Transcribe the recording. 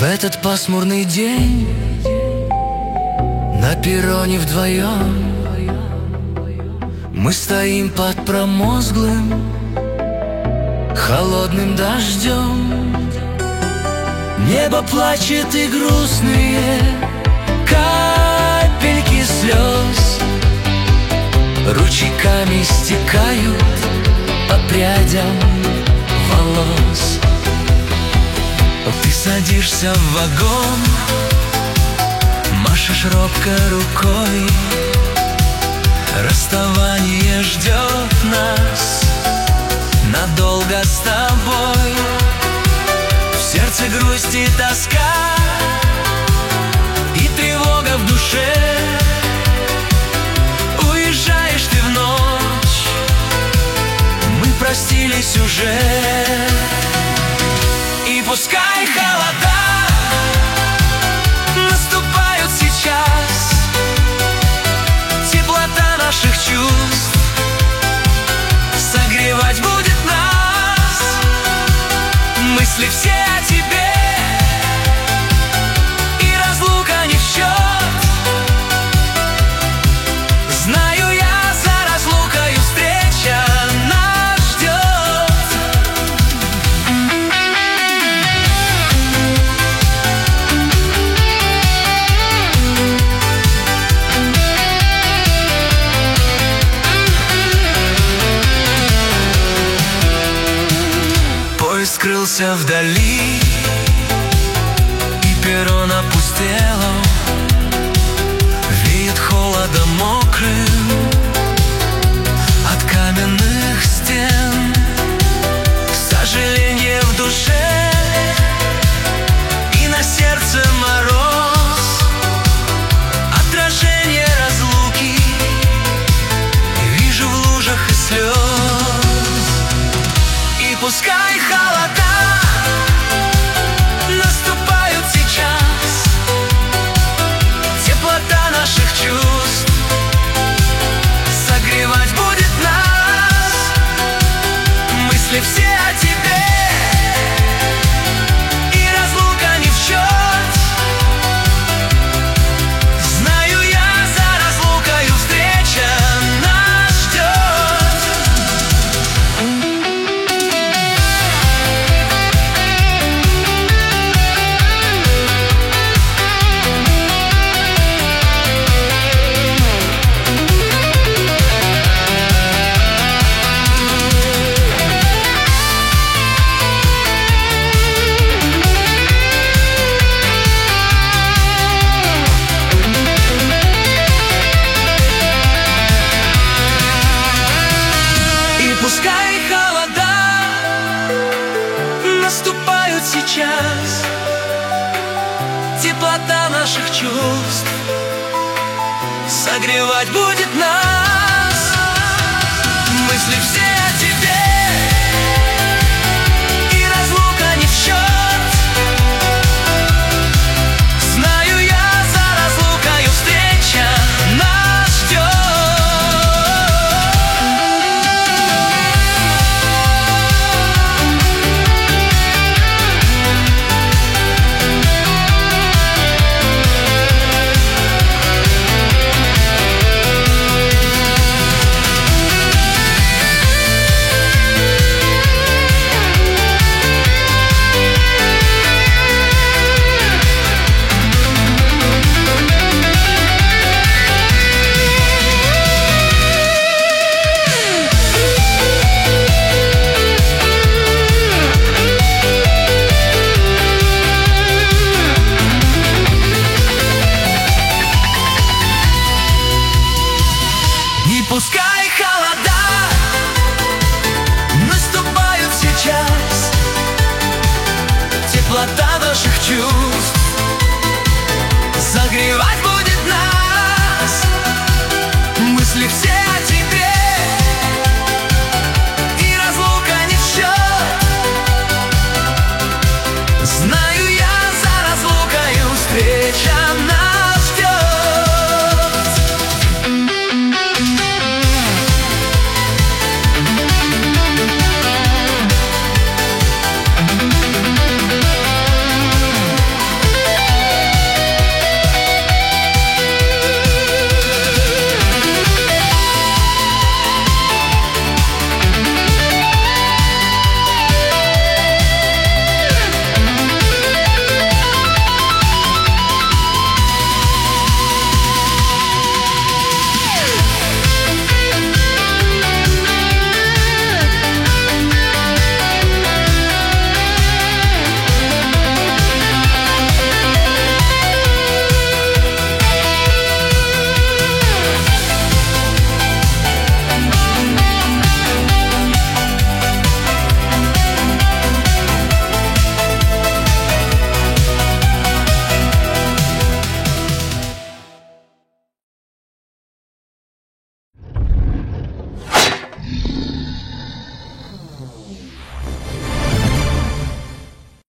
В этот пасмурный день на перроне вдвоем мы стоим под промозглым холодным дождем. Небо плачет, и грустные капельки слез ручейками стекают по прядям волос. Ты садишься в вагон, машешь робко рукой. Расставание ждет нас надолго с тобой. В сердце грусть и тоска, и тревога в душе. Уезжаешь ты в ночь, мы простились уже. И пускай холода наступают сейчас, теплота наших чувств согревать будет нас. Мысли все о тебе, и разлука не в счет. Знаю я, за разлукою встреча нас ждет. Поезд скрылся вдали, и перрон опустело. Веет холодом мокрым от каменных стен. Сожаление в душе, и на сердце мороз. Отражение разлуки вижу в лужах и слез. И пускай холода наступают сейчас, теплота наших чувств согревать будет нас. Мысли все о тебе, и разлука не в счет. Знаю я, за разлукою встреча нас ждет. Пускай холода наступают сейчас, теплота наших чувств согревать будет нас. Мысли все о тебе, и разлука не в счет. Знаю я, за разлукою встреча нас ждет. Пускай холода наступают сейчас, теплота наших чувств согревать будет.